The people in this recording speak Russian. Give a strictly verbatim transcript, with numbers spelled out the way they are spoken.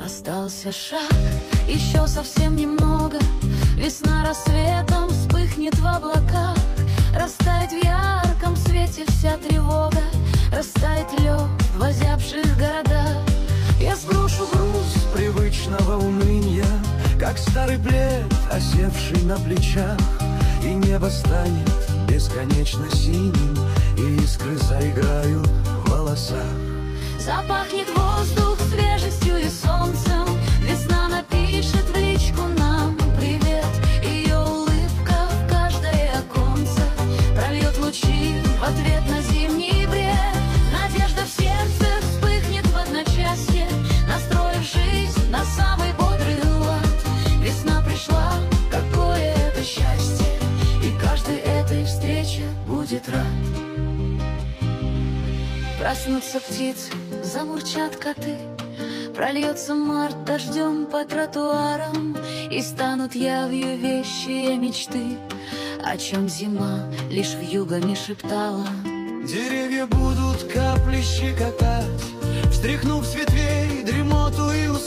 Остался шаг, еще совсем немного. Весна рассветом вспыхнет в облаках. Растает в ярком свете вся тревога. Растает лед в озябших городах. Я сброшу груз привычного уныния, как старый плед, осевший на плечах. И небо станет бесконечно синим, и искры заиграют в волосах. Запахнет воздух свежестью и солнцем. Весна напишет в личку нам привет. Ее улыбка в каждое оконце прольет лучи в ответ на зимний бред. Надежда в сердце вспыхнет в одночасье, настроив жизнь на самый бодрый лад. Весна пришла, какое это счастье, и каждый этой встрече будет рад. Проснутся птицы, замурчат коты, прольется март дождем по тротуарам, и станут явью вещи и мечты, о чем зима лишь вьюгами шептала. Деревья будут капли щекотать, встряхнув с ветвей дремоту и